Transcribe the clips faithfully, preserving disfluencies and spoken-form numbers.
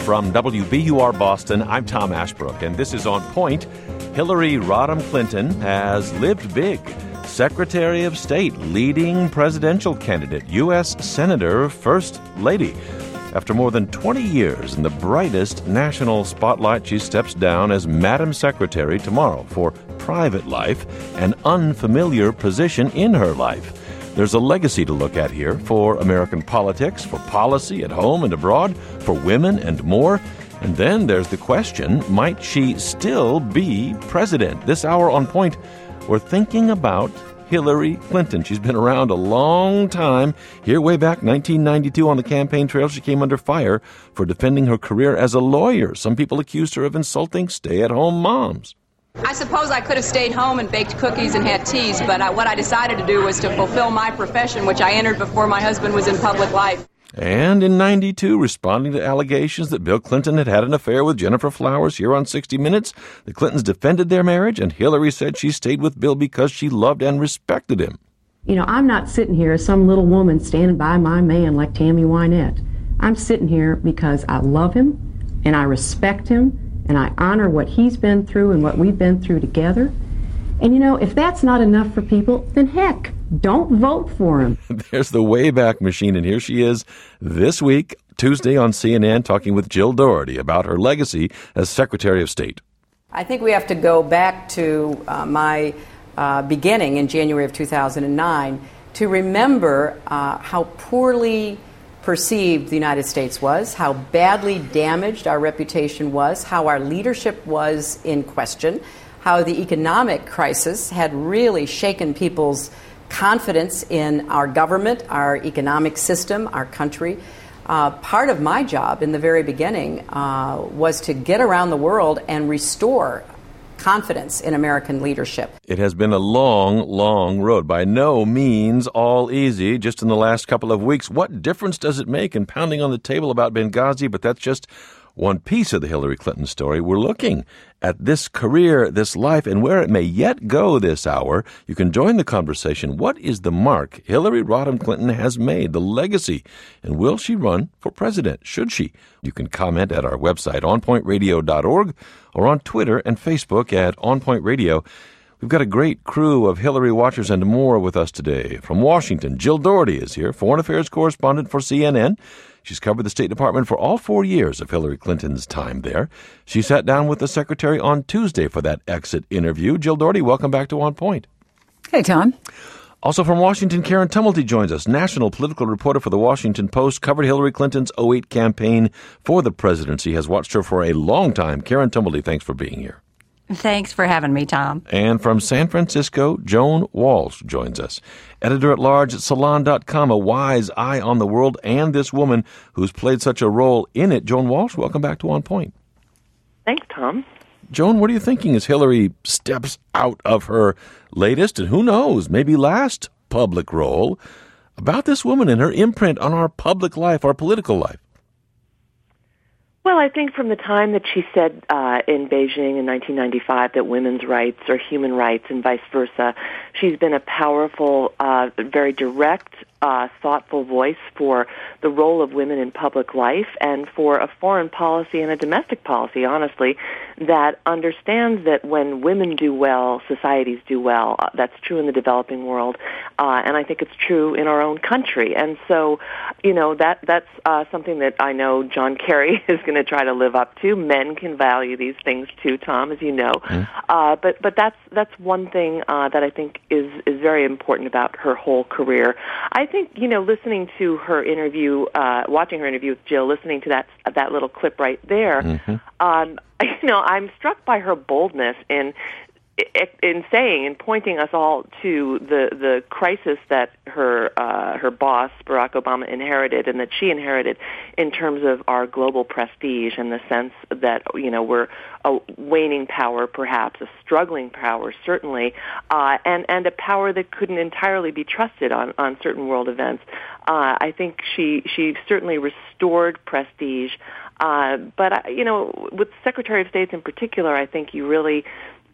From W B U R Boston, I'm Tom Ashbrook, and this is On Point. Hillary Rodham Clinton has lived big. Secretary of State, leading presidential candidate, U S Senator, First Lady. After more than twenty years in the brightest national spotlight, she steps down as Madam Secretary tomorrow for private life, an unfamiliar position in her life. There's a legacy to look at here for American politics, for policy at home and abroad, for women and more. And then there's the question, might she still be president? This hour on Point, we're thinking about Hillary Clinton. She's been around a long time. Here way back nineteen ninety-two on the campaign trail, she came under fire for defending her career as a lawyer. Some people accused her of insulting stay-at-home moms. I suppose I could have stayed home and baked cookies and had teas, but I, what I decided to do was to fulfill my profession, which I entered before my husband was in public life. And in ninety-two, responding to allegations that Bill Clinton had had an affair with Jennifer Flowers here on sixty minutes, the Clintons defended their marriage, and Hillary said she stayed with Bill because she loved and respected him. You know, I'm not sitting here as some little woman standing by my man like Tammy Wynette. I'm sitting here because I love him, and I respect him, and I honor what he's been through and what we've been through together. And, you know, if that's not enough for people, then heck, don't vote for him. There's the Wayback Machine, and here she is this week, Tuesday on C N N, talking with Jill Dougherty about her legacy as Secretary of State. I think we have to go back to uh, my uh, beginning in January of two thousand nine to remember uh, how poorly perceived the United States was, how badly damaged our reputation was, how our leadership was in question, how the economic crisis had really shaken people's confidence in our government, our economic system, our country. Uh, part of my job in the very beginning uh, was to get around the world and restore confidence in American leadership. It has been a long, long road. By no means all easy. Just in the last couple of weeks, what difference does it make in pounding on the table about Benghazi? But that's just one piece of the Hillary Clinton story. We're looking at this career, this life, and where it may yet go this hour. You can join the conversation. What is the mark Hillary Rodham Clinton has made, the legacy, and will she run for president? Should she? You can comment at our website, on point radio dot org, or on Twitter and Facebook at On Point Radio. We've got a great crew of Hillary watchers and more with us today. From Washington, Jill Dougherty is here, foreign affairs correspondent for C N N. She's covered the State Department for all four years of Hillary Clinton's time there. She sat down with the secretary on Tuesday for that exit interview. Jill Dougherty, welcome back to On Point. Hey, Tom. Also from Washington, Karen Tumulty joins us, national political reporter for the Washington Post, covered Hillary Clinton's oh eight campaign for the presidency, has watched her for a long time. Karen Tumulty, thanks for being here. Thanks for having me, Tom. And from San Francisco, Joan Walsh joins us, editor-at-large at Salon dot com, a wise eye on the world and this woman who's played such a role in it. Joan Walsh, welcome back to On Point. Thanks, Tom. Joan, what are you thinking as Hillary steps out of her latest, and who knows, maybe last public role, about this woman and her imprint on our public life, our political life? Well, I think from the time that she said uh, in Beijing in nineteen ninety-five that women's rights are human rights and vice versa, she's been a powerful, uh, very direct, uh, thoughtful voice for the role of women in public life and for a foreign policy and a domestic policy, honestly, that understands that when women do well, societies do well. Uh, that's true in the developing world, uh, and I think it's true in our own country. And so, you know, that that's uh, something that I know John Kerry is going to try to live up to. Men can value these things too, Tom, as you know. Mm. Uh, but but that's that's one thing uh, that I think is is very important about her whole career. I think, you know, listening to her interview, uh, watching her interview with Jill, listening to that that little clip right there, mm-hmm. um, you know, I'm struck by her boldness in in saying and pointing us all to the the crisis that her uh, her boss Barack Obama inherited and that she inherited in terms of our global prestige and the sense that, you know, we're a waning power, perhaps a struggling power, certainly, uh, and and a power that couldn't entirely be trusted on, on certain world events. Uh, I think she she certainly restored prestige, uh, but uh, you know, with Secretary of State in particular, I think you really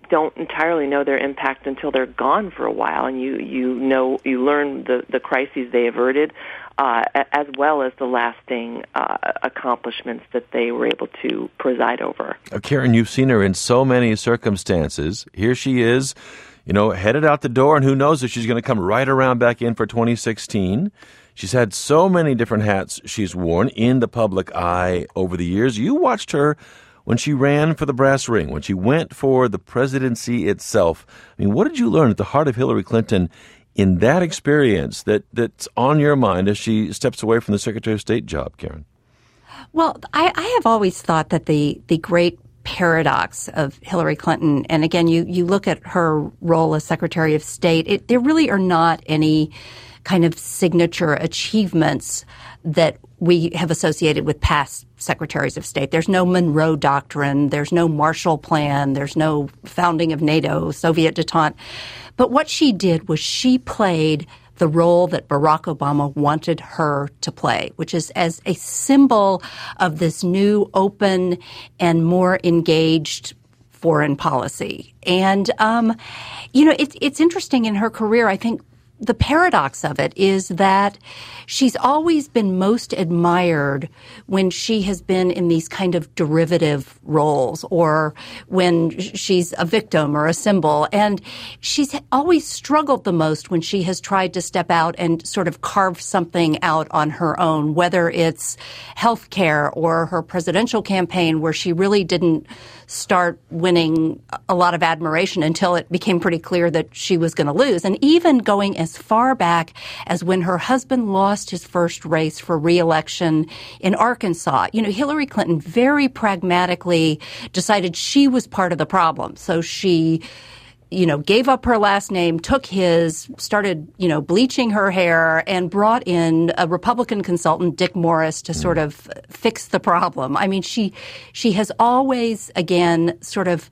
don't entirely know their impact until they're gone for a while, and you you know you learn the the crises they averted, uh, as well as the lasting uh, accomplishments that they were able to preside over. Uh, Karen, you've seen her in so many circumstances. Here she is, you know, headed out the door, and who knows if she's going to come right around back in for twenty sixteen. She's had so many different hats she's worn in the public eye over the years. You watched her when she ran for the brass ring, when she went for the presidency itself. I mean, what did you learn at the heart of Hillary Clinton in that experience that, that's on your mind as she steps away from the Secretary of State job, Karen? Well, I, I have always thought that the, the great paradox of Hillary Clinton, and again, you, you look at her role as Secretary of State, it, there really are not any kind of signature achievements that we have associated with past secretaries of state. There's no Monroe Doctrine. There's no Marshall Plan. There's no founding of NATO, Soviet détente. But what she did was she played the role that Barack Obama wanted her to play, which is as a symbol of this new, open, and more engaged foreign policy. And, um, you know, it, it's interesting in her career, I think, the paradox of it is that she's always been most admired when she has been in these kind of derivative roles or when she's a victim or a symbol. And she's always struggled the most when she has tried to step out and sort of carve something out on her own, whether it's health care or her presidential campaign where she really didn't start winning a lot of admiration until it became pretty clear that she was going to lose. And even going as far back as when her husband lost his first race for re-election in Arkansas. You know, Hillary Clinton very pragmatically decided she was part of the problem. So she, you know, gave up her last name, took his, started, you know, bleaching her hair, and brought in a Republican consultant, Dick Morris, to sort of fix the problem. I mean, she she has always, again, sort of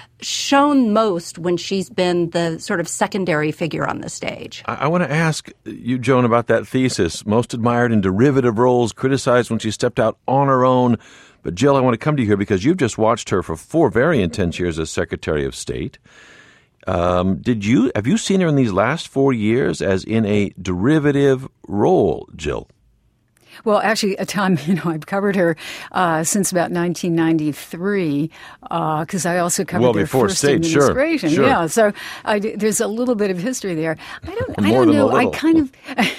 shown most when she's been the sort of secondary figure on the stage. I, I want to ask you, Joan, about that thesis. Most admired in derivative roles, criticized when she stepped out on her own. But Jill, I want to come to you here because you've just watched her for four very intense years as Secretary of State. Um, did you have you seen her in these last four years as in a derivative role, Jill? Well, actually, a time, you know, I've covered her uh, since about nineteen ninety-three because uh, I also covered well, their before first state, administration. Sure, sure. Yeah, so I, there's a little bit of history there. I don't, I More don't than know. a little. I kind of,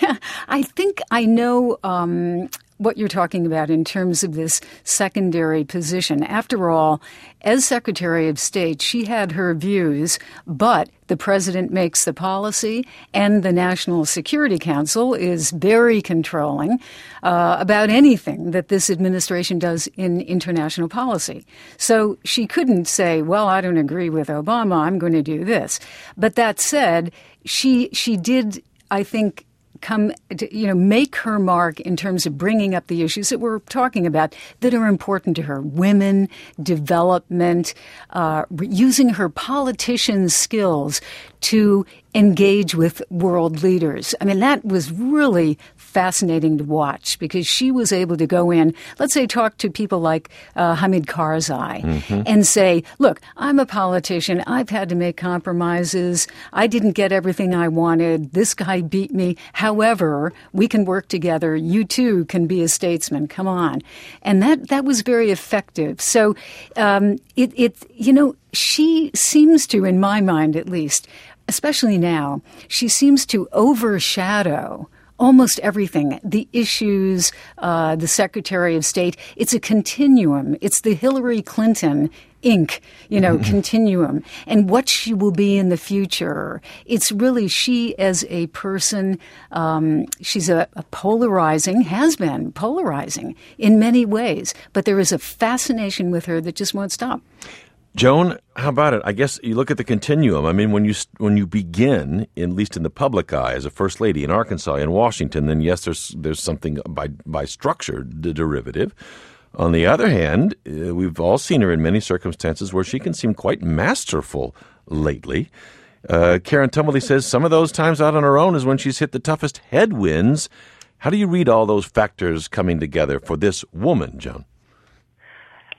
I think I know um, what you're talking about in terms of this secondary position. After all, as Secretary of State, she had her views, but the president makes the policy, and the National Security Council is very controlling uh, about anything that this administration does in international policy. So she couldn't say, well, I don't agree with Obama, I'm going to do this. But that said, she she did, I think, come to, you know, make her mark in terms of bringing up the issues that we're talking about that are important to her. Women, development, uh, using her politician skills to engage with world leaders. I mean, that was really fascinating to watch because she was able to go in, let's say, talk to people like uh, Hamid Karzai mm-hmm. and say, look, I'm a politician. I've had to make compromises. I didn't get everything I wanted. This guy beat me. However, we can work together. You too can be a statesman. Come on. And that, that was very effective. So um, it, it, you know, she seems to, in my mind at least, especially now, she seems to overshadow almost everything, the issues, uh, the Secretary of State. It's a continuum. It's the Hillary Clinton Incorporated, you know, mm-hmm. continuum, and what she will be in the future. It's really she as a person. Um, she's a, a polarizing, has been polarizing in many ways, but there is a fascination with her that just won't stop. Joan, how about it? I guess you look at the continuum. I mean, when you when you begin, at least in the public eye, as a first lady in Arkansas, in Washington, then yes, there's there's something by by structure, the derivative. On the other hand, uh, we've all seen her in many circumstances where she can seem quite masterful lately. Uh, Karen Tumbley says some of those times out on her own is when she's hit the toughest headwinds. How do you read all those factors coming together for this woman, Joan?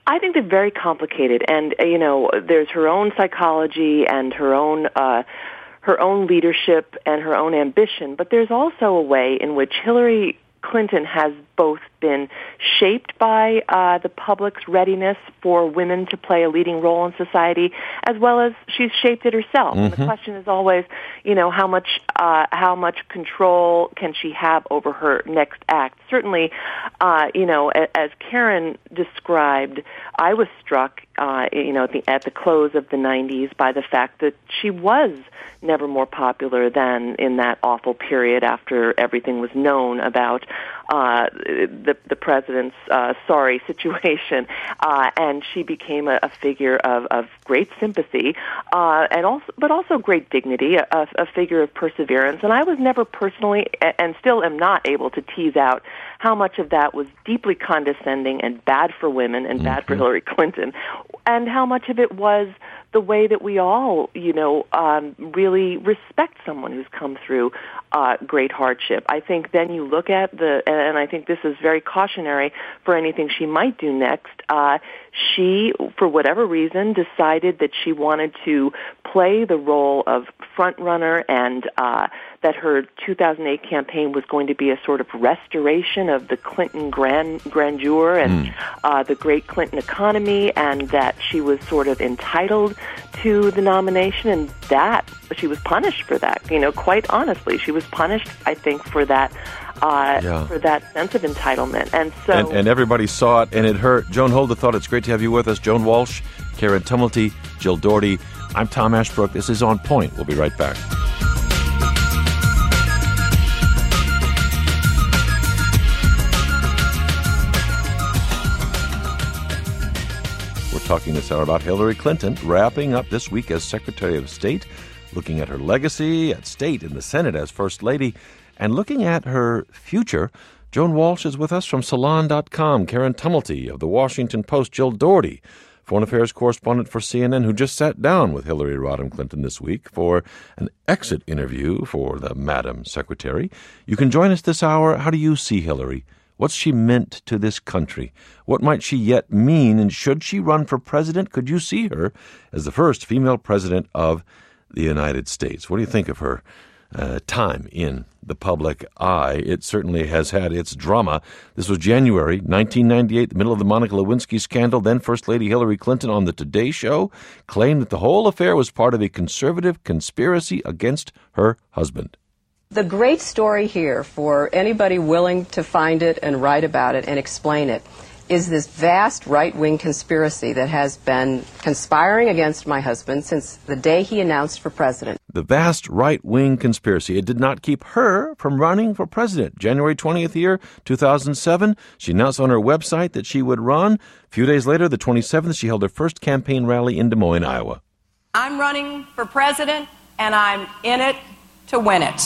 I think they're very complicated, and uh, you know, there's her own psychology and her own uh, her own leadership and her own ambition. But there's also a way in which Hillary Clinton has both been shaped by uh, the public's readiness for women to play a leading role in society, as well as she's shaped it herself. Mm-hmm. And the question is always, you know, how much uh, how much control can she have over her next act? Certainly, uh, you know, as Karen described, I was struck, uh, you know, at the, at the close of the nineties by the fact that she was never more popular than in that awful period after everything was known about uh, the, the president's uh, sorry situation, uh, and she became a, a figure of, of great sympathy, uh, and also, but also great dignity, a, a figure of perseverance. And I was never personally, and still am not able to tease out how much of that was deeply condescending and bad for women and mm-hmm. bad for Hillary Clinton, and how much of it was the way that we all, you know, um, really respect someone who's come through uh, great hardship. I think then you look at the, and I think this is very cautionary for anything she might do next. Uh, she, for whatever reason, decided that she wanted to play the role of front runner, and uh, that her two thousand eight campaign was going to be a sort of restoration of the Clinton grand, grandeur and mm. uh, the great Clinton economy, and that she was sort of entitled to the nomination, and that she was punished for that. You know, quite honestly, she was punished, I think, for that. Uh, yeah. for that sense of entitlement. And so, and, and everybody saw it, and it hurt. Joan Holder thought it's great to have you with us. Joan Walsh, Karen Tumulty, Jill Doherty. I'm Tom Ashbrook. This is On Point. We'll be right back. We're talking this hour about Hillary Clinton, wrapping up this week as Secretary of State, looking at her legacy at state and the Senate as First Lady, and looking at her future. Joan Walsh is with us from Salon dot com, Karen Tumulty of The Washington Post, Jill Doherty, foreign affairs correspondent for C N N, who just sat down with Hillary Rodham Clinton this week for an exit interview for the Madam Secretary. You can join us this hour. How do you see Hillary? What's she meant to this country? What might she yet mean? And should she run for president? Could you see her as the first female president of the United States? What do you think of her uh, time in the public eye? It certainly has had its drama. This was January nineteen ninety-eight, the middle of the Monica Lewinsky scandal. Then First Lady Hillary Clinton on the Today Show claimed that the whole affair was part of a conservative conspiracy against her husband. The great story here, for anybody willing to find it and write about it and explain it, is this vast right-wing conspiracy that has been conspiring against my husband since the day he announced for president. The vast right-wing conspiracy. It did not keep her from running for president. January twentieth year, two thousand seven, she announced on her website that she would run. A few days later, the twenty-seventh, she held her first campaign rally in Des Moines, Iowa. I'm running for president, and I'm in it to win it.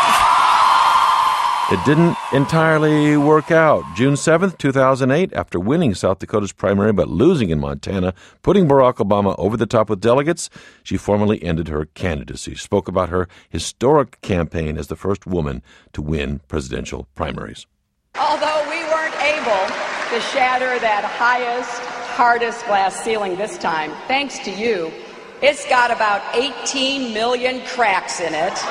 It didn't entirely work out. June seventh, two thousand eight, after winning South Dakota's primary but losing in Montana, putting Barack Obama over the top with delegates, she formally ended her candidacy. She spoke about her historic campaign as the first woman to win presidential primaries. Although we weren't able to shatter that highest, hardest glass ceiling this time, thanks to you, it's got about eighteen million cracks in it.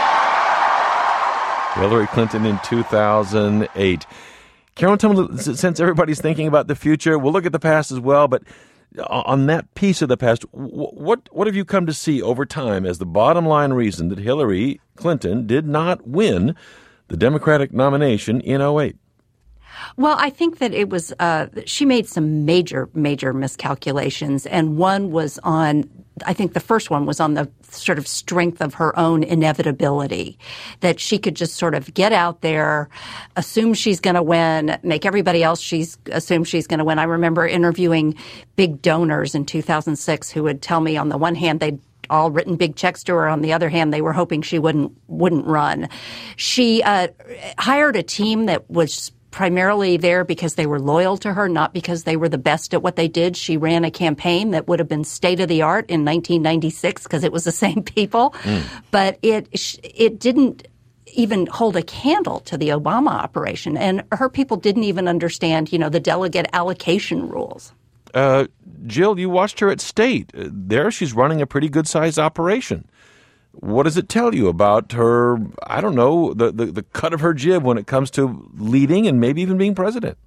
Hillary Clinton in two thousand eight. Carolyn, tell me, since everybody's thinking about the future, we'll look at the past as well, but on that piece of the past, what what have you come to see over time as the bottom line reason that Hillary Clinton did not win the Democratic nomination in oh eight? Well, I think that it was uh, – she made some major, major miscalculations, and one was on – I think the first one was on the sort of strength of her own inevitability, that she could just sort of get out there, assume she's going to win, make everybody else she's assume she's going to win. I remember interviewing big donors in two thousand six who would tell me on the one hand they'd all written big checks to her. On the other hand, they were hoping she wouldn't wouldn't run. She uh, hired a team that was primarily there because they were loyal to her, not because they were the best at what they did. She ran a campaign that would have been state-of-the-art in nineteen ninety-six because it was the same people. Mm. But it it didn't even hold a candle to the Obama operation. And her people didn't even understand, you know, the delegate allocation rules. Uh, Jill, you watched her at State. There she's running a pretty good-sized operation. What does it tell you about her, I don't know, the, the, the cut of her jib when it comes to leading and maybe even being president?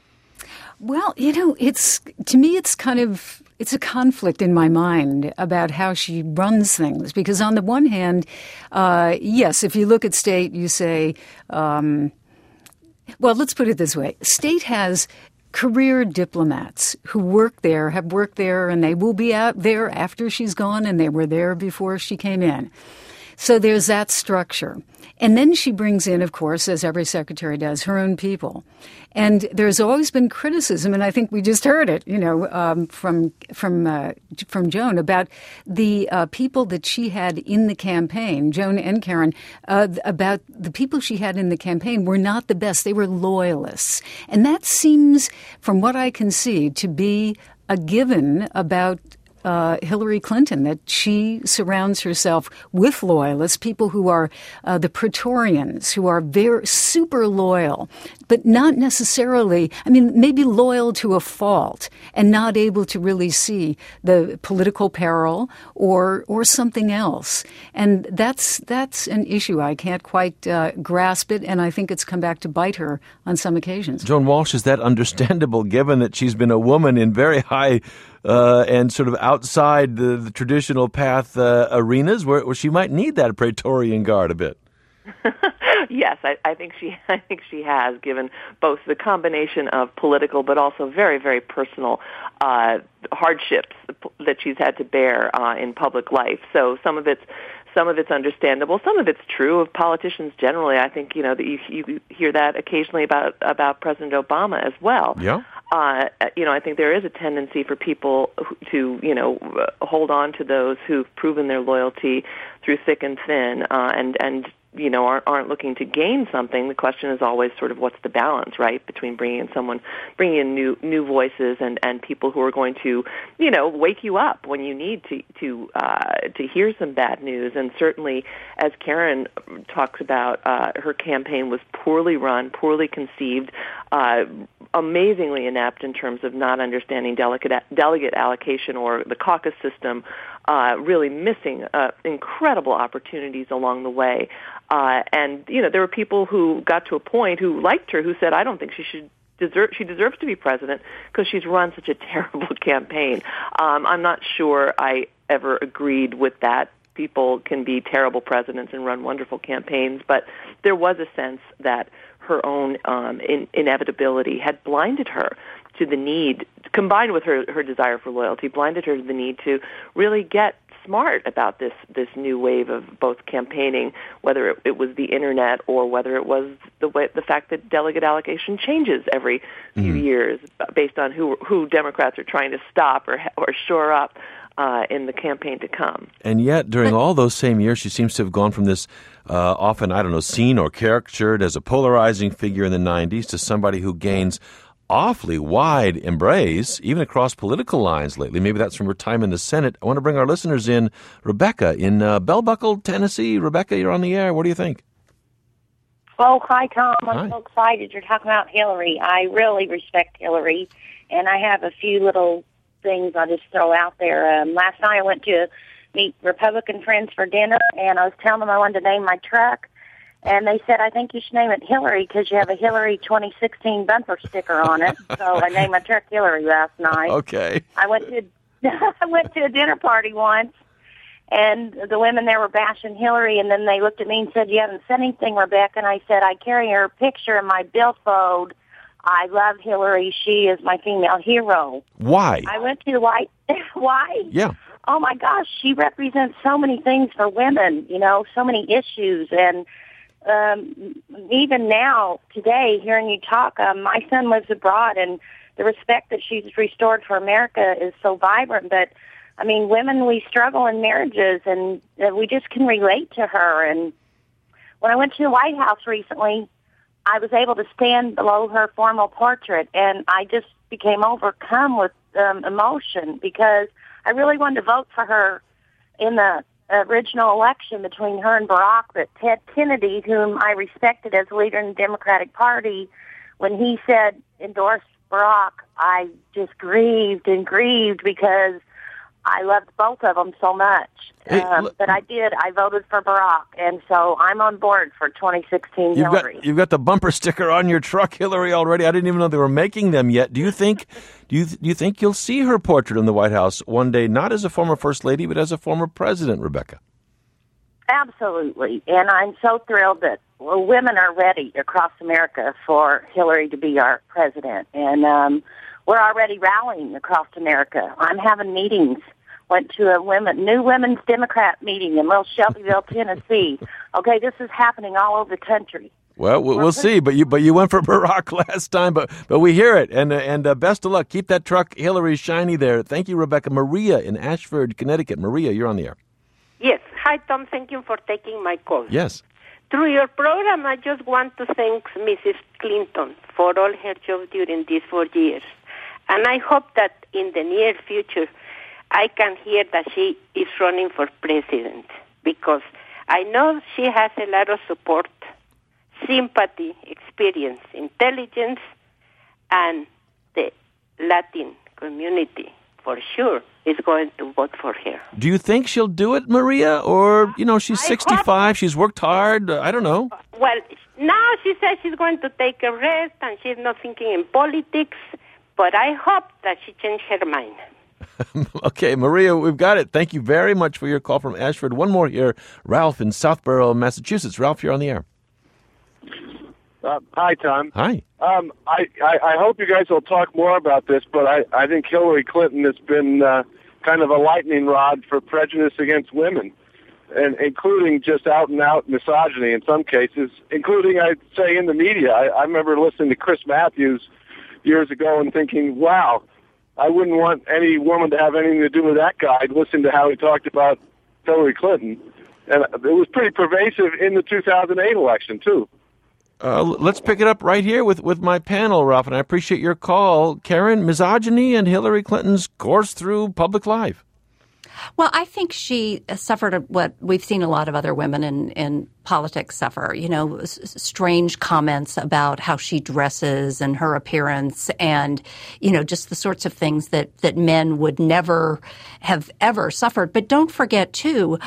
Well, you know, it's to me, it's kind of it's a conflict in my mind about how she runs things. Because on the one hand, uh, yes, if you look at State, you say, um, well, let's put it this way. State has career diplomats who work there, have worked there, and they will be out there after she's gone, and they were there before she came in. So there's that structure. And then she brings in, of course, as every secretary does, her own people. And there's always been criticism, and I think we just heard it, you know, um, from from uh, from Joan about the uh, people that she had in the campaign, Joan and Karen, uh, about the people she had in the campaign were not the best. They were loyalists. And that seems, from what I can see, to be a given about Uh, Hillary Clinton, that she surrounds herself with loyalists, people who are uh, the Praetorians, who are very super loyal, but not necessarily, I mean, maybe loyal to a fault and not able to really see the political peril or or something else. And that's that's an issue. I can't quite uh, grasp it, and I think it's come back to bite her on some occasions. Joan Walsh, is that understandable given that she's been a woman in very high Uh, and sort of outside the, the traditional path uh, arenas where, where she might need that Praetorian Guard a bit? Yes, I, I think she. I think she has, given both the combination of political but also very, very personal uh, hardships that she's had to bear uh, in public life. So some of it's some of it's understandable. Some of it's true of politicians generally. I think you know that you, you hear that occasionally about about President Obama as well. Yeah. Uh, you know, I think there is a tendency for people to, you know, hold on to those who've proven their loyalty through thick and thin, uh, and and you know aren't, aren't looking to gain something. The question is always sort of what's the balance, right, between bringing in someone, bringing in new new voices and, and people who are going to, you know, wake you up when you need to to uh, to hear some bad news. And certainly, as Karen talks about, uh, her campaign was poorly run, poorly conceived. Uh, amazingly inept in terms of not understanding delegate, delegate allocation or the caucus system, uh, really missing uh, incredible opportunities along the way. Uh, and, you know, there were people who got to a point who liked her, who said, I don't think she should deserve, she deserves to be president because she's run such a terrible campaign. Um, I'm not sure I ever agreed with that. People can be terrible presidents and run wonderful campaigns, but there was a sense that her own um, in, inevitability had blinded her to the need, combined with her, her desire for loyalty, blinded her to the need to really get smart about this this new wave of both campaigning, whether it, it was the internet or whether it was the way, the fact that delegate allocation changes every few mm. years based on who who Democrats are trying to stop or or shore up uh, in the campaign to come. And yet, during all those same years, she seems to have gone from this uh, often, I don't know, seen or caricatured as a polarizing figure in the nineties to somebody who gains awfully wide embrace, even across political lines lately. Maybe that's from her time in the Senate. I want to bring our listeners in. Rebecca in uh, Bell Buckle, Tennessee. Rebecca, you're on the air. What do you think? Oh, hi, Tom. I'm Hi. so excited you're talking about Hillary. I really respect Hillary, and I have a few little things I'll just throw out there. Um, last night I went to meet Republican friends for dinner, and I was telling them I wanted to name my truck. And they said, I think you should name it Hillary because you have a Hillary twenty sixteen bumper sticker on it. So I named my truck Hillary last night. Okay. I went to I went to a dinner party once, and the women there were bashing Hillary, and then they looked at me and said, you haven't said anything, Rebecca. And I said, I carry her picture in my billfold. I love Hillary. She is my female hero. Why? I went to the White... Why? Yeah. Oh, my gosh. She represents so many things for women, you know, so many issues. And Um, even now, today, hearing you talk, um, my son lives abroad, and the respect that she's restored for America is so vibrant. But, I mean, women, we struggle in marriages, and uh, we just can relate to her. And when I went to the White House recently, I was able to stand below her formal portrait, and I just became overcome with um, emotion because I really wanted to vote for her in the original election between her and Barack, but Ted Kennedy, whom I respected as leader in the Democratic Party, when he said, endorsed Barack, I just grieved and grieved because I loved both of them so much. Hey, um, look, but I did. I voted for Barack, and so I'm on board for twenty sixteen you've Hillary. got you've got the bumper sticker on your truck, Hillary, already. I didn't even know they were making them yet. Do you think do you do you think you'll see her portrait in the White House one day, not as a former First Lady, but as a former president, Rebecca? Absolutely, and I'm so thrilled that well, women are ready across America for Hillary to be our president, and um, we're already rallying across America. I'm having meetings. Went to a women, new women's Democrat meeting in Little Shelbyville, Tennessee. Okay, this is happening all over the country. Well, we'll, we'll see. But you, but you went for Barack last time. But but we hear it, and and uh, best of luck. Keep that truck, Hillary, shiny there. Thank you, Rebecca. Maria in Ashford, Connecticut. Maria, you're on the air. Yes. Hi, Tom. Thank you for taking my call. Yes. Through your program, I just want to thank Missus Clinton for all her job during these four years, and I hope that in the near future, I can hear that she is running for president, because I know she has a lot of support, sympathy, experience, intelligence, and the Latin community for sure is going to vote for her. Do you think she'll do it, Maria? Or, you know, she's sixty-five, she's worked hard, I don't know. Well, now she says she's going to take a rest and she's not thinking in politics, but I hope that she changed her mind. Okay, Maria, we've got it. Thank you very much for your call from Ashford. One more here. Ralph in Southborough, Massachusetts. Ralph, you're on the air. Uh, hi, Tom. Hi. Um, I, I, I hope you guys will talk more about this, but I, I think Hillary Clinton has been uh, kind of a lightning rod for prejudice against women, and including just out-and-out misogyny in some cases, including, I'd say, in the media. I, I remember listening to Chris Matthews years ago and thinking, wow, I wouldn't want any woman to have anything to do with that guy. I'd listen to how he talked about Hillary Clinton. And it was pretty pervasive in the two thousand eight election, too. Uh, let's pick it up right here with, with my panel, Ralph, and I appreciate your call. Karen, misogyny and Hillary Clinton's course through public life. Well, I think she suffered what we've seen a lot of other women in, in politics suffer, you know, s- strange comments about how she dresses and her appearance and, you know, just the sorts of things that, that men would never have ever suffered. But don't forget, too,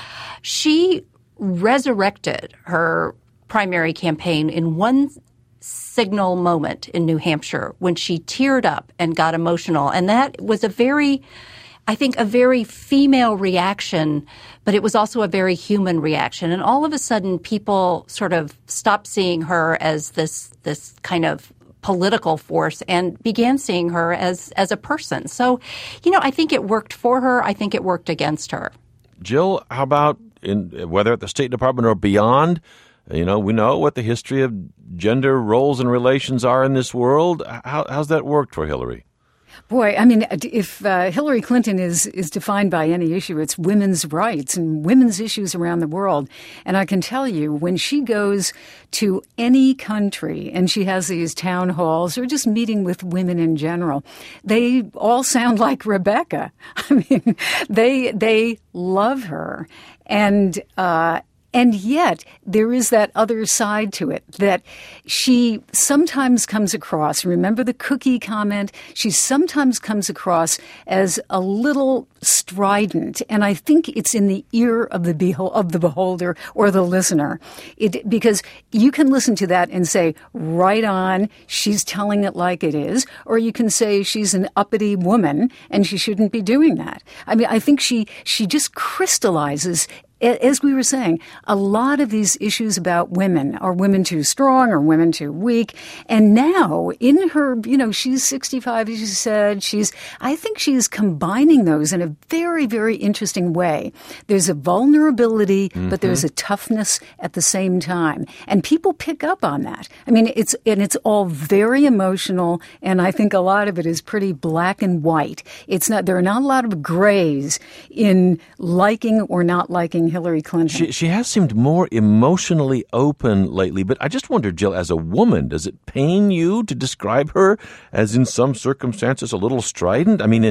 she resurrected her primary campaign in one signal moment in New Hampshire when she teared up and got emotional. And that was a very, I think, a very female reaction, but it was also a very human reaction. And all of a sudden, people sort of stopped seeing her as this this kind of political force and began seeing her as, as a person. So, you know, I think it worked for her. I think it worked against her. Jill, how about in whether at the State Department or beyond? You know, we know what the history of gender roles and relations are in this world. How, how's that worked for Hillary? Boy, I mean, if uh, Hillary Clinton is, is defined by any issue, it's women's rights and women's issues around the world. And I can tell you, when she goes to any country and she has these town halls or just meeting with women in general, they all sound like Rebecca. I mean, they they love her. And uh And yet, there is that other side to it, that she sometimes comes across, remember the cookie comment? She sometimes comes across as a little strident, and I think it's in the ear of the beho- of the beholder or the listener. It, because you can listen to that and say, right on, she's telling it like it is, or you can say she's an uppity woman and she shouldn't be doing that. I mean, I think she she just crystallizes, as we were saying, a lot of these issues about women. Are women too strong? Are women too weak? And now, in her, you know, she's sixty-five, as you said. She's, I think she's combining those in a very, very interesting way. There's a vulnerability, mm-hmm. but there's a toughness at the same time. And people pick up on that. I mean, it's, and it's all very emotional, and I think a lot of it is pretty black and white. It's not, there are not a lot of grays in liking or not liking Hillary Clinton. She, she has seemed more emotionally open lately, but I just wonder, Jill, as a woman, does it pain you to describe her as in some circumstances a little strident? I mean,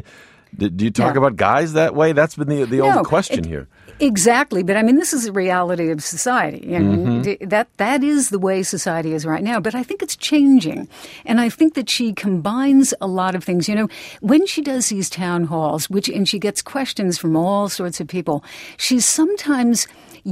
Do, do you talk Yeah. about guys that way? That's been the the No, old question it- here. Exactly, but I mean, this is a reality of society, and Mm-hmm. that that is the way society is right now. But I think it's changing, and I think that she combines a lot of things. You know, when she does these town halls, which and she gets questions from all sorts of people, she sometimes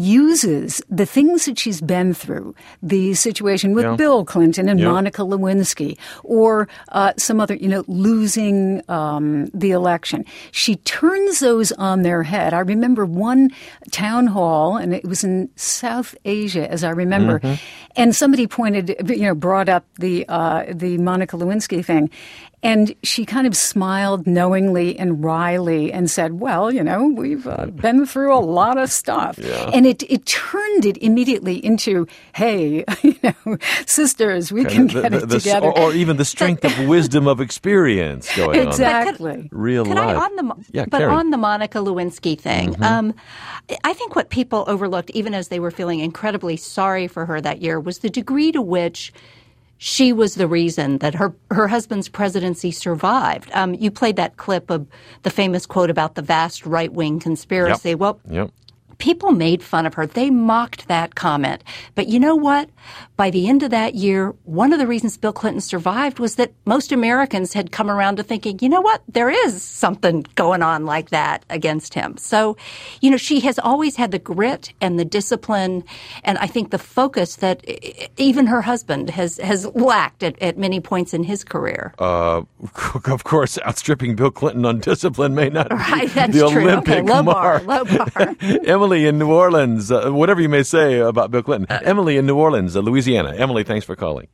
uses the things that she's been through, the situation with Yeah. Bill Clinton and Yeah. Monica Lewinsky, or uh, some other, you know, losing um, the election. She turns those on their head. I remember one town hall, and it was in South Asia, as I remember, Mm-hmm. and somebody pointed, you know, brought up the uh, the Monica Lewinsky thing. And she kind of smiled knowingly and wryly and said, well, you know, we've uh, been through a lot of stuff. Yeah. And it, it turned it immediately into, hey, you know, sisters, we can Kind of get the- it the- the- together. or, or even the strength of wisdom of experience going on. Exactly. Real Could life. I on the Mo- yeah, but Karen. on the Monica Lewinsky thing, Mm-hmm. um, I think what people overlooked, even as they were feeling incredibly sorry for her that year, was the degree to which she was the reason that her her husband's presidency survived. Um, you played that clip of the famous quote about the vast right wing conspiracy. Yep. Well, Yep. people made fun of her. They mocked that comment. But you know what? By the end of that year, one of the reasons Bill Clinton survived was that most Americans had come around to thinking, you know what? There is something going on like that against him. So, you know, she has always had the grit and the discipline and I think the focus that even her husband has, has lacked at, at many points in his career. Uh, of course, outstripping Bill Clinton on discipline may not Right, be that's the true. Olympic Okay, low bar, mark. low bar. Emily in New Orleans, uh, whatever you may say about Bill Clinton. Emily in New Orleans, uh, Louisiana. Emily, thanks for calling.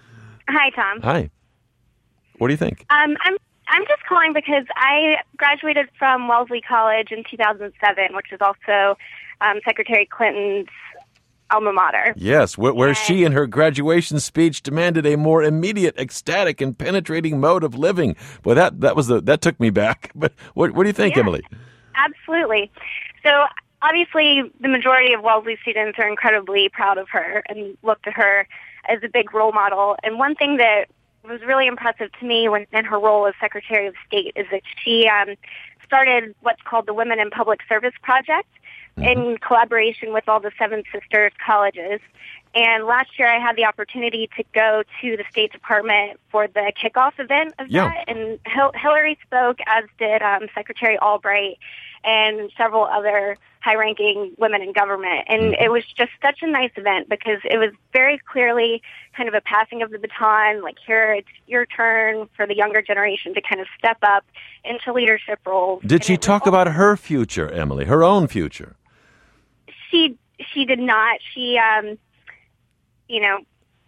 Hi, Tom. Hi. What do you think? Um, I'm I'm just calling because I graduated from Wellesley College in two thousand seven, which is also um, Secretary Clinton's alma mater. Yes, where, where she in her graduation speech demanded a more immediate, ecstatic, and penetrating mode of living. Boy, that that was the that took me back. But what what do you think, Yeah. Emily? Absolutely. So obviously, the majority of Wellesley students are incredibly proud of her and look to her as a big role model. And one thing that was really impressive to me when in her role as Secretary of State is that she um, started what's called the Women in Public Service Project in collaboration with all the Seven Sisters colleges. And last year I had the opportunity to go to the State Department for the kickoff event of Yeah. that. And Hil- Hillary spoke, as did um, Secretary Albright and several other high-ranking women in government. And it was just such a nice event because it was very clearly kind of a passing of the baton, like here it's your turn for the younger generation to kind of step up into leadership roles. Did And she it was talk about her future, Emily, her own future? She she did not. She um, you know,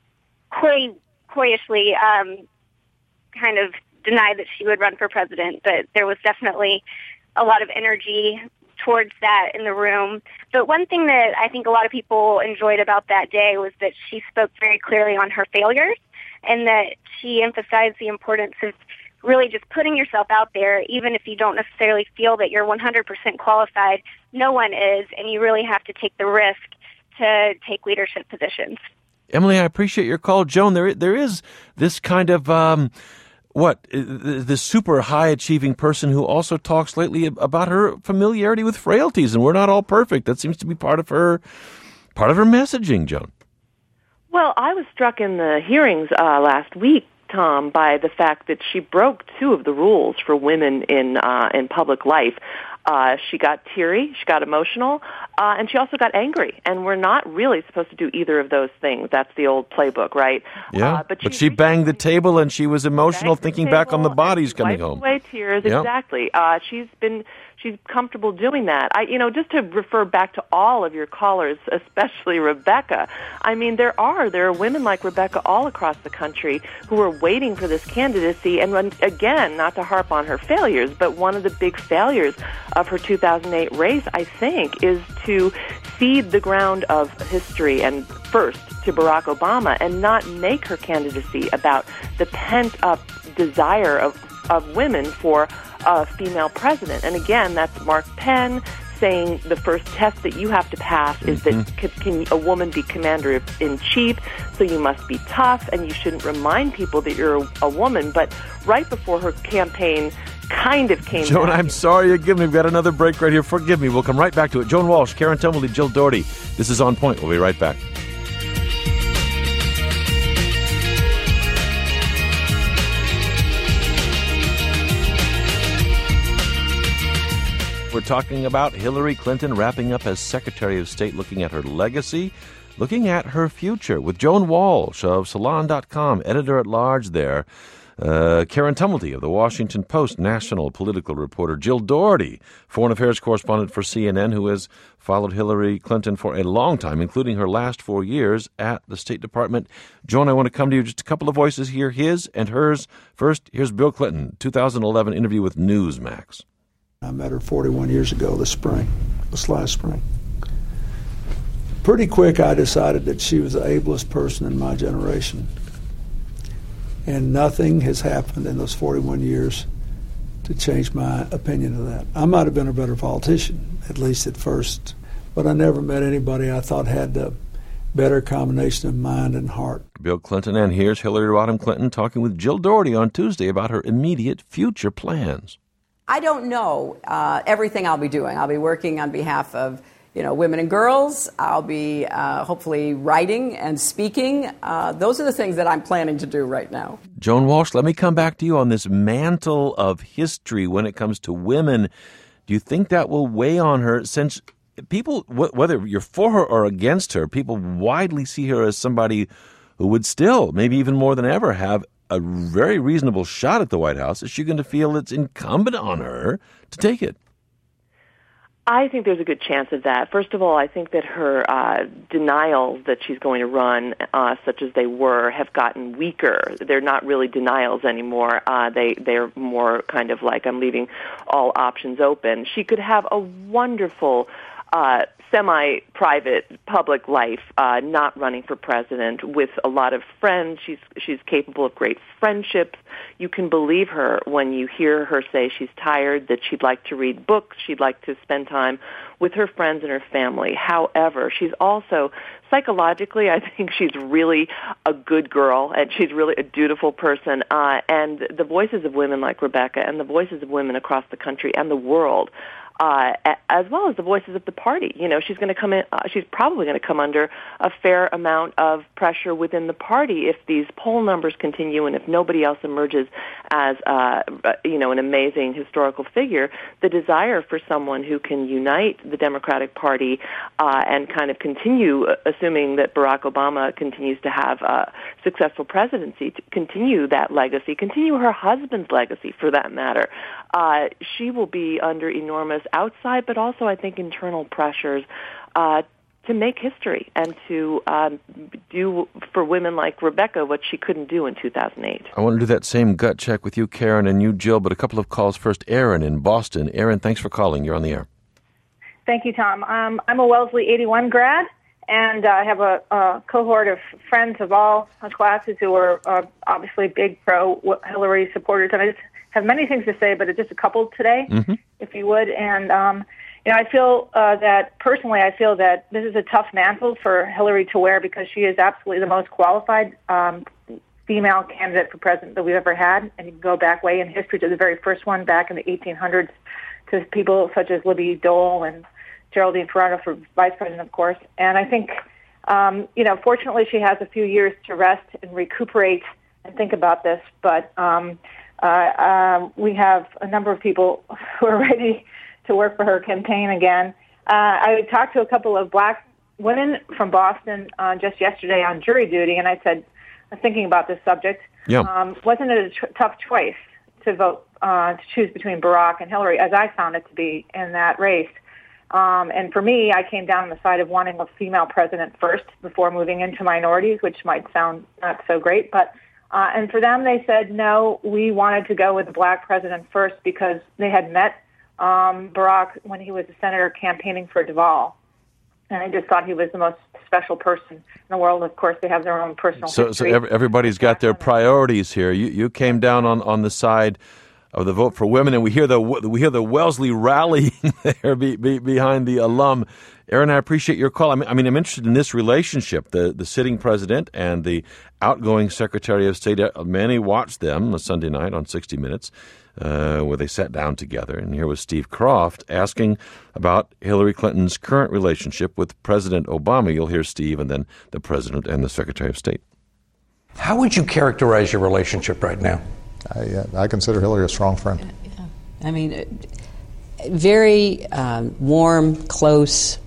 coy coyishly um, kind of denied that she would run for president, but there was definitely a lot of energy towards that in the room. But one thing that I think a lot of people enjoyed about that day was that she spoke very clearly on her failures and that she emphasized the importance of really just putting yourself out there, even if you don't necessarily feel that you're one hundred percent qualified. No one is, and you really have to take the risk to take leadership positions. Emily, I appreciate your call. Joan, there there is this kind of, um, what, this super high-achieving person who also talks lately about her familiarity with frailties, and we're not all perfect. That seems to be part of her, part of her messaging, Joan. Well, I was struck in the hearings uh, last week, Tom, by the fact that she broke two of the rules for women in uh, in public life. Uh, she got teary, she got emotional, uh, and she also got angry. And we're not really supposed to do either of those things. That's the old playbook, right? Yeah, uh, but, but she banged the table and she was emotional thinking back on the bodies coming home. Away tears, Yep. exactly. Uh, she's been she's comfortable doing that. I, you know, just to refer back to all of your callers, especially Rebecca. I mean, there are there are women like Rebecca all across the country who are waiting for this candidacy. And when, again, not to harp on her failures, but one of the big failures of her two thousand eight race, I think, is to cede the ground of history and first to Barack Obama and not make her candidacy about the pent-up desire of, of women for a female president. And again, that's Mark Penn saying the first test that you have to pass is that can, can a woman be commander-in-chief, so you must be tough and you shouldn't remind people that you're a, a woman. But right before her campaign kind of came Joan, back. I'm sorry again. We've got another break right here. Forgive me. We'll come right back to it. Joan Walsh, Karen Tumblety, Jill Doherty. This is On Point. We'll be right back. We're talking about Hillary Clinton wrapping up as Secretary of State, looking at her legacy, looking at her future with Joan Walsh of Salon dot com, editor-at-large there, uh, Karen Tumblety of the Washington Post, national political reporter, Jill Doherty, foreign affairs correspondent for C N N, who has followed Hillary Clinton for a long time, including her last four years at the State Department. Joan, I want to come to you. Just a couple of voices here, his and hers. First, here's Bill Clinton, two thousand eleven interview with Newsmax. I met her forty-one years ago this spring, this last spring. Pretty quick, I decided that she was the ablest person in my generation. And nothing has happened in those forty-one years to change my opinion of that. I might have been a better politician, at least at first, but I never met anybody I thought had the better combination of mind and heart. Bill Clinton, and here's Hillary Rodham Clinton talking with Jill Doherty on Tuesday about her immediate future plans. I don't know uh, everything I'll be doing. I'll be working on behalf of, you know, women and girls. I'll be uh, hopefully writing and speaking. Uh, those are the things that I'm planning to do right now. Joan Walsh, let me come back to you on this mantle of history when it comes to women. Do you think that will weigh on her, since people, whether you're for her or against her, people widely see her as somebody who would still, maybe even more than ever, have a very reasonable shot at the White House? Is she going to feel it's incumbent on her to take it? I think there's a good chance of that. First of all, I think that her uh, denials that she's going to run, uh, such as they were, have gotten weaker. They're not really denials anymore. Uh, they, they're more kind of like, I'm leaving all options open. She could have a wonderful uh, semi-private public life, uh, not running for president, with a lot of friends. She's she's capable of great friendships. You can believe her when you hear her say she's tired, that she'd like to read books, she'd like to spend time with her friends and her family. However, she's also, psychologically, I think she's really a good girl, and she's really a dutiful person. Uh, and the voices of women like Rebecca, and the voices of women across the country and the world, Uh, as well as the voices of the party. You know, she's going to come in, uh, she's probably going to come under a fair amount of pressure within the party if these poll numbers continue and if nobody else emerges as, uh, you know, an amazing historical figure. The desire for someone who can unite the Democratic Party uh, and kind of continue, assuming that Barack Obama continues to have a successful presidency, to continue that legacy, continue her husband's legacy for that matter. Uh, she will be under enormous outside, but also, I think, internal pressures uh, to make history and to um, do for women like Rebecca what she couldn't do in two thousand eight. I want to do that same gut check with you, Karen, and you, Jill, but a couple of calls first. Aaron in Boston. Aaron, thanks for calling. You're on the air. Thank you, Tom. Um, I'm a Wellesley eighty-one grad, and uh, I have a, a cohort of friends of all classes who are uh, obviously big pro-Hillary supporters, and I just have many things to say, but just a couple today, mm-hmm. if you would. And, um, you know, I feel uh, that, personally, I feel that this is a tough mantle for Hillary to wear because she is absolutely the most qualified um, female candidate for president that we've ever had. And you can go back way in history to the very first one back in the eighteen hundreds to people such as Libby Dole and Geraldine Ferraro for vice president, of course. And I think, um, you know, fortunately she has a few years to rest and recuperate and think about this. But um, uh, um, we have a number of people who are ready to work for her campaign again. Uh, I talked to a couple of black women from Boston uh, just yesterday on jury duty, and I said, thinking about this subject, yeah. um, wasn't it a tr- tough choice to vote, uh, to choose between Barack and Hillary, as I found it to be in that race? Um, and for me, I came down on the side of wanting a female president first before moving into minorities, which might sound not so great. But uh, and for them, they said, no, we wanted to go with a black president first because they had met um, Barack when he was a senator campaigning for Duvall. And I just thought he was the most special person in the world. Of course, they have their own personal so, history. So everybody's got their priorities here. You you came down on, on the side of the Vote for Women, and we hear the we hear the Wellesley rallying there be, be, behind the alum. Aaron, I appreciate your call. I mean, I mean, I'm interested in this relationship, the the sitting president and the outgoing Secretary of State. Many watched them a Sunday night on sixty minutes, uh, where they sat down together. And here was Steve Kroft asking about Hillary Clinton's current relationship with President Obama. You'll hear Steve and then the president and the Secretary of State. How would you characterize your relationship right now? I, uh, I consider Hillary a strong friend. Yeah. I mean, very um, warm, close.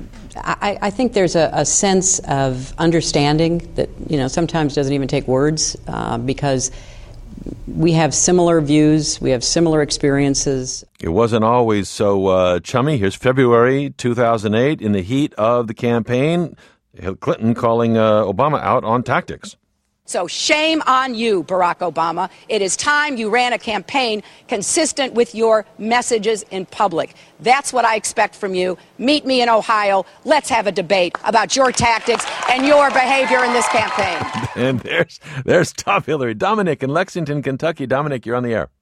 I, I think there's a, a sense of understanding that, you know, sometimes doesn't even take words uh, because we have similar views, we have similar experiences. It wasn't always so uh, chummy. Here's February two thousand eight in the heat of the campaign. Clinton calling uh, Obama out on tactics. So shame on you, Barack Obama. It is time you ran a campaign consistent with your messages in public. That's what I expect from you. Meet me in Ohio. Let's have a debate about your tactics and your behavior in this campaign. And there's there's top Hillary. Dominic in Lexington, Kentucky. Dominic, you're on the air.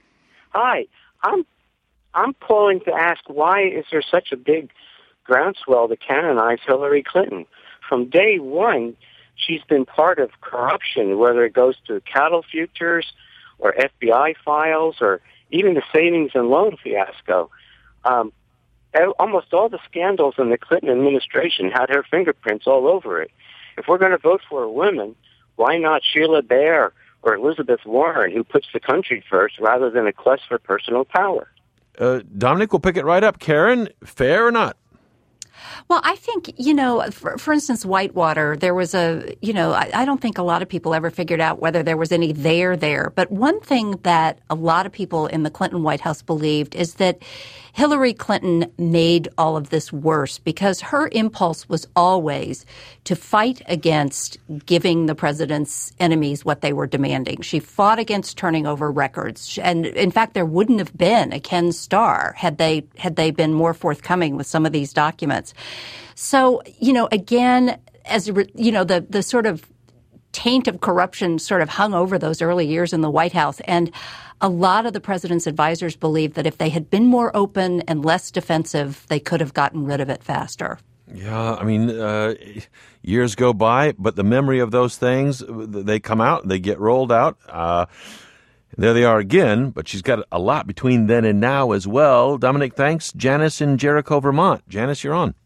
Hi. I'm I'm calling to ask, why is there such a big groundswell to canonize Hillary Clinton? From day one, she's been part of corruption, whether it goes to cattle futures or F B I files or even the savings and loan fiasco. Um, almost all the scandals in the Clinton administration had her fingerprints all over it. If we're going to vote for a woman, why not Sheila Bair or Elizabeth Warren, who puts the country first rather than a quest for personal power? Uh, Dominic, we'll pick it right up. Karen, fair or not? Well, I think, you know, for, for instance, Whitewater, there was a, you know, I, I don't think a lot of people ever figured out whether there was any there there. But one thing that a lot of people in the Clinton White House believed is that Hillary Clinton made all of this worse because her impulse was always to fight against giving the president's enemies what they were demanding. She fought against turning over records. And in fact, there wouldn't have been a Ken Starr had they had they been more forthcoming with some of these documents. So, you know, again, as you know, the the sort of taint of corruption sort of hung over those early years in the White House. And a lot of the president's advisors believed that if they had been more open and less defensive, they could have gotten rid of it faster. Yeah, I mean, uh, years go by, but the memory of those things, they come out, they get rolled out. Uh, there they are again, but she's got a lot between then and now as well. Dominic, thanks. Janice in Jericho, Vermont. Janice, you're on.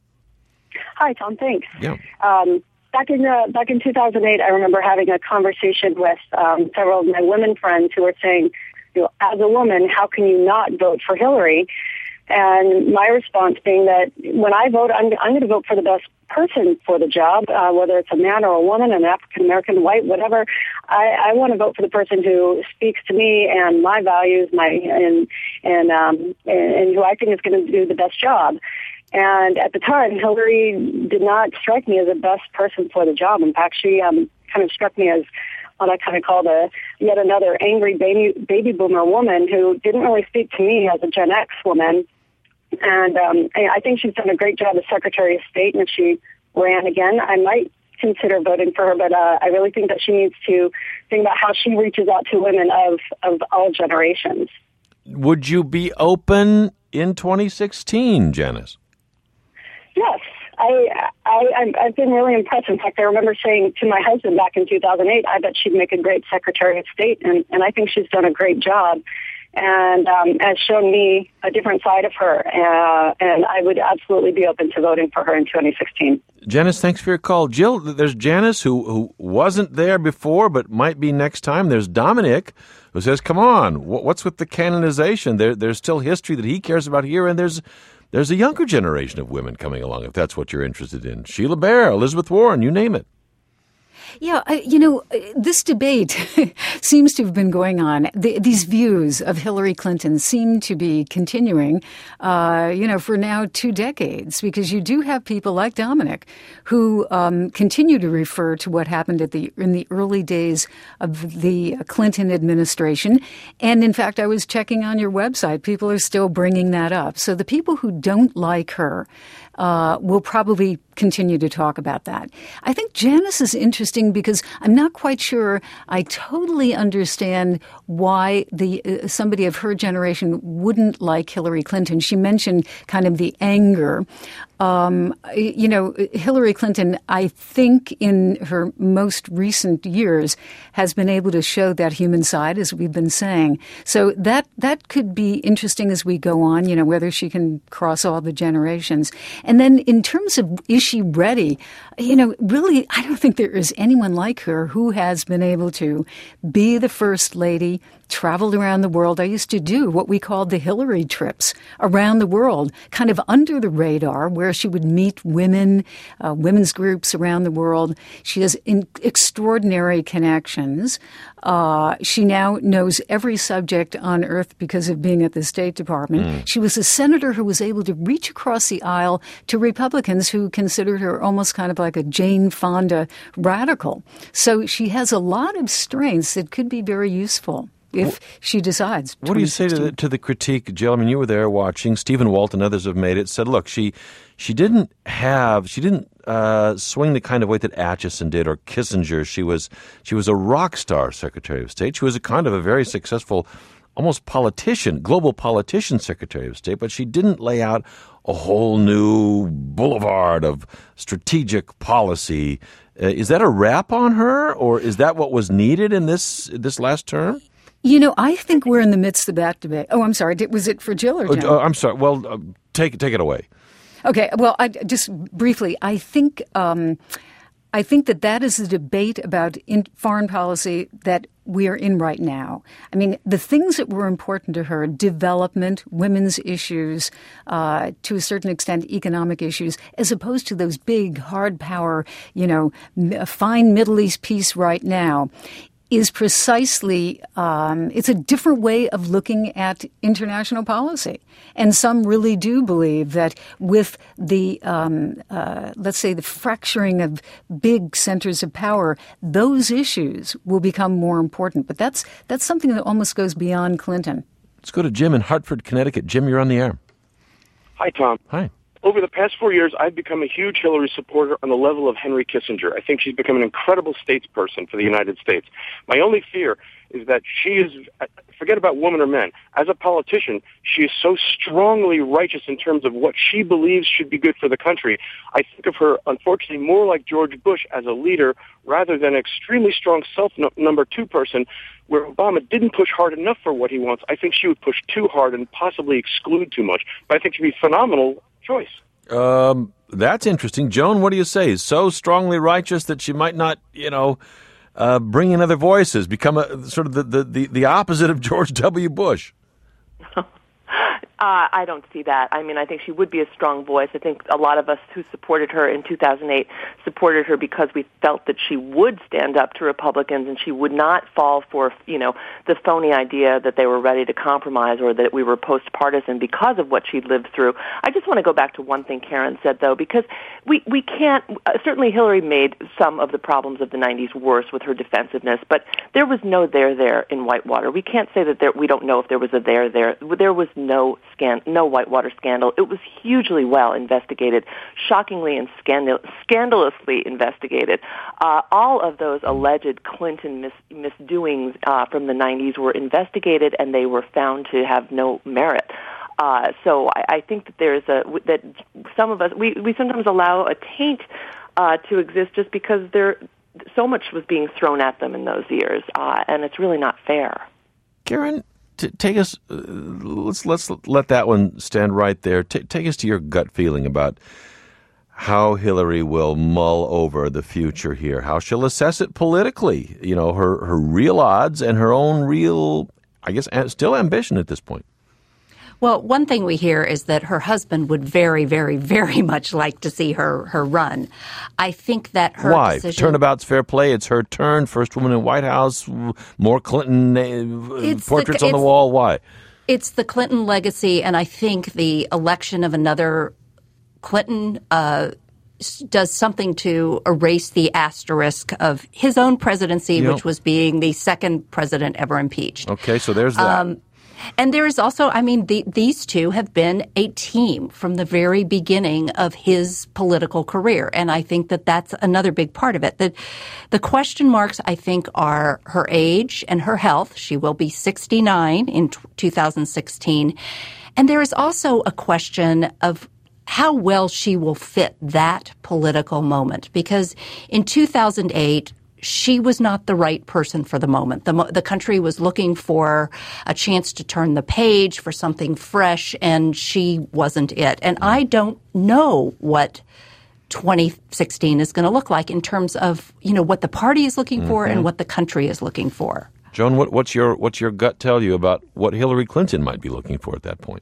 Hi, Tom. Thanks. Yeah. Um, back in uh, back in two thousand eight, I remember having a conversation with um, several of my women friends who were saying, you know, as a woman, how can you not vote for Hillary? And my response being that when I vote, I'm, I'm going to vote for the best person for the job, uh, whether it's a man or a woman, an African-American, white, whatever. I, I want to vote for the person who speaks to me and my values, my and and um, and, and who I think is going to do the best job. And at the time, Hillary did not strike me as the best person for the job. In fact, she um, kind of struck me as what I kind of called a yet another angry baby baby boomer woman who didn't really speak to me as a Gen X woman. And um, I think she's done a great job as Secretary of State, and if she ran again, I might consider voting for her, but uh, I really think that she needs to think about how she reaches out to women of, of all generations. Would you be open in twenty sixteen, Janice? Yes. I, I, I've been really impressed. In fact, I remember saying to my husband back in two thousand eight, I bet she'd make a great Secretary of State, and, and I think she's done a great job. And um, has shown me a different side of her, uh, and I would absolutely be open to voting for her in twenty sixteen. Janice, thanks for your call. Jill, there's Janice, who, who wasn't there before but might be next time. There's Dominic, who says, come on, what's with the canonization? There, there's still history that he cares about here, and there's there's a younger generation of women coming along, if that's what you're interested in. Sheila Bair, Elizabeth Warren, you name it. Yeah, I, you know, this debate seems to have been going on. The, these views of Hillary Clinton seem to be continuing, uh, you know, for now two decades, because you do have people like Dominic who um, continue to refer to what happened at the in the early days of the Clinton administration. And in fact, I was checking on your website. People are still bringing that up. So the people who don't like her uh, will probably continue to talk about that. I think Janice is interesting because I'm not quite sure I totally understand why the uh, somebody of her generation wouldn't like Hillary Clinton. She mentioned kind of the anger. Um, you know, Hillary Clinton, I think in her most recent years has been able to show that human side, as we've been saying. So that that could be interesting as we go on, you know, whether she can cross all the generations. And then in terms of is she ready, you know, really, I don't think there is anyone like her who has been able to be the first lady, traveled around the world. I used to do what we called the Hillary trips around the world, kind of under the radar, where she would meet women, uh, women's groups around the world. She has in- extraordinary connections. Uh, she now knows every subject on earth because of being at the State Department. Mm. She was a senator who was able to reach across the aisle to Republicans who considered her almost kind of like a Jane Fonda radical. So she has a lot of strengths that could be very useful if she decides. What do you say to the, to the critique, Jill? I mean, you were there watching. Stephen Walt and others have made it. Said, look, she she didn't have she didn't uh, swing the kind of weight that Acheson did or Kissinger. She was she was a rock star Secretary of State. She was a kind of a very successful, almost politician, global politician Secretary of State. But she didn't lay out a whole new boulevard of strategic policy. Uh, is that a rap on her, or is that what was needed in this this last term? You know, I think we're in the midst of that debate. Oh, I'm sorry. Was it for Jill or Jen? Oh, I'm sorry. Well, uh, take take it away. Okay. Well, I, just briefly, I think um, I think that that is the debate about in foreign policy that we are in right now. I mean, the things that were important to her, development, women's issues, uh, to a certain extent, economic issues, as opposed to those big, hard power, you know, fine Middle East peace right now, is precisely, um, it's a different way of looking at international policy. And some really do believe that with the, um, uh, let's say, the fracturing of big centers of power, those issues will become more important. But that's that's something that almost goes beyond Clinton. Let's go to Jim in Hartford, Connecticut. Jim, you're on the air. Hi, Tom. Hi. Over the past four years, I've become a huge Hillary supporter on the level of Henry Kissinger. I think she's become an incredible statesperson for the United States. My only fear is that she is, forget about women or men, as a politician, she is so strongly righteous in terms of what she believes should be good for the country. I think of her, unfortunately, more like George Bush as a leader rather than an extremely strong self-number two person where Obama didn't push hard enough for what he wants. I think she would push too hard and possibly exclude too much. But I think she'd be a phenomenal choice. Um, that's interesting. Joan, what do you say? So strongly righteous that she might not, you know, uh, bring in other voices, become a sort of the, the, the, the opposite of George W. Bush. Uh, I don't see that. I mean, I think she would be a strong voice. I think a lot of us who supported her in two thousand eight supported her because we felt that she would stand up to Republicans and she would not fall for, you know, the phony idea that they were ready to compromise or that we were post-partisan because of what she'd lived through. I just want to go back to one thing Karen said, though, because we, we can't, uh, certainly Hillary made some of the problems of the nineties worse with her defensiveness, but there was no there there in Whitewater. We can't say that there, we don't know if there was a there there. There was no Scan- no Whitewater scandal. It was hugely well investigated, shockingly and scandal- scandalously investigated. Uh, all of those alleged Clinton mis- misdoings uh, from the nineties were investigated, and they were found to have no merit. Uh, so I, I think that there's a that some of us we, we sometimes allow a taint uh, to exist just because there so much was being thrown at them in those years, uh, and it's really not fair. Karen, T- take us. Uh, let's let's let that one stand right there. T- take us to your gut feeling about how Hillary will mull over the future here. How she'll assess it politically. You know, her her real odds and her own real, I guess, still ambition at this point. Well, one thing we hear is that her husband would very, very, very much like to see her, her run. I think that her Why? decision... Turnabout's fair play. It's her turn. First woman in White House. More Clinton uh, portraits the, on the wall. Why? It's the Clinton legacy, and I think the election of another Clinton uh, does something to erase the asterisk of his own presidency, yep. which was being the second president ever impeached. Okay, so there's that. Um, And there is also, I mean, the, these two have been a team from the very beginning of his political career. And I think that that's another big part of it. The, the question marks, I think, are her age and her health. She will be sixty-nine in two thousand sixteen. And there is also a question of how well she will fit that political moment. Because in two thousand eight, she was not the right person for the moment. The, the country was looking for a chance to turn the page, for something fresh, and she wasn't it. And I don't know what twenty sixteen is going to look like in terms of, you know, what the party is looking mm-hmm. for and what the country is looking for. Joan, what, what's your what's your gut tell you about what Hillary Clinton might be looking for at that point?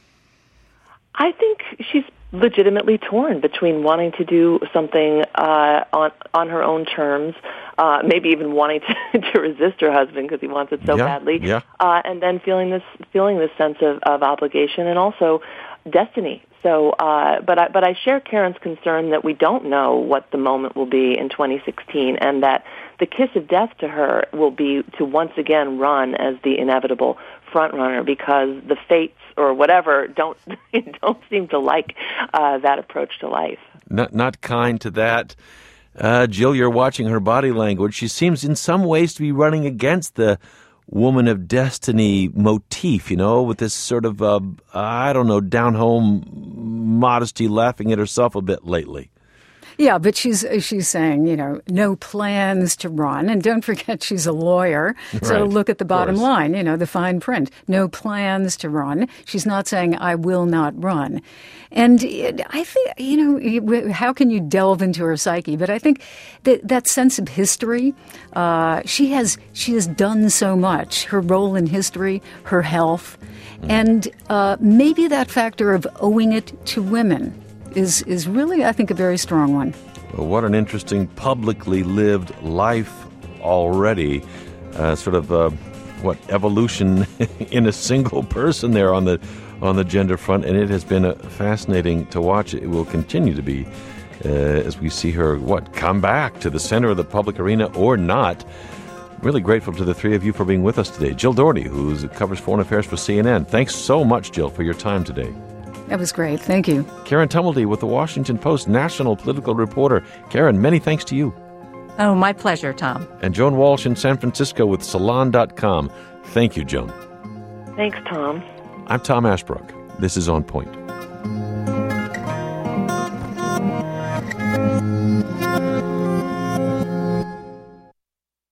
I think she's legitimately torn between wanting to do something uh, on on her own terms, uh, maybe even wanting to, to resist her husband because he wants it so yeah, badly, yeah. uh, and then feeling this feeling this sense of, of obligation and also destiny. So, uh, but I, but I share Karen's concern that we don't know what the moment will be in twenty sixteen, and that the kiss of death to her will be to once again run as the inevitable front runner because the fates or whatever don't don't seem to like uh, that approach to life. Not not kind to that. Uh, Jill, you're watching her body language. She seems in some ways to be running against the woman of destiny motif, you know, with this sort of, uh, I don't know, down-home modesty, laughing at herself a bit lately. Yeah, but she's she's saying, you know, no plans to run. And don't forget she's a lawyer. So Right, look at the bottom course. line, you know, the fine print. No plans to run. She's not saying I will not run. And it, I think, you know, how can you delve into her psyche? But I think that that sense of history, uh, she has she has done so much. Her role in history, her health, mm. and uh, maybe that factor of owing it to women is is really, I think, a very strong one. Well, what an interesting publicly lived life already. Uh, sort of, uh, what, evolution in a single person there on the on the gender front. And it has been uh, fascinating to watch. It will continue to be uh, as we see her, what, come back to the center of the public arena or not. Really grateful to the three of you for being with us today. Jill Doherty, who covers foreign affairs for C N N. Thanks so much, Jill, for your time today. That was great. Thank you. Karen Tumblety with the Washington Post national political reporter. Karen, many thanks to you. Oh, my pleasure, Tom. And Joan Walsh in San Francisco with Salon dot com. Thank you, Joan. Thanks, Tom. I'm Tom Ashbrook. This is On Point.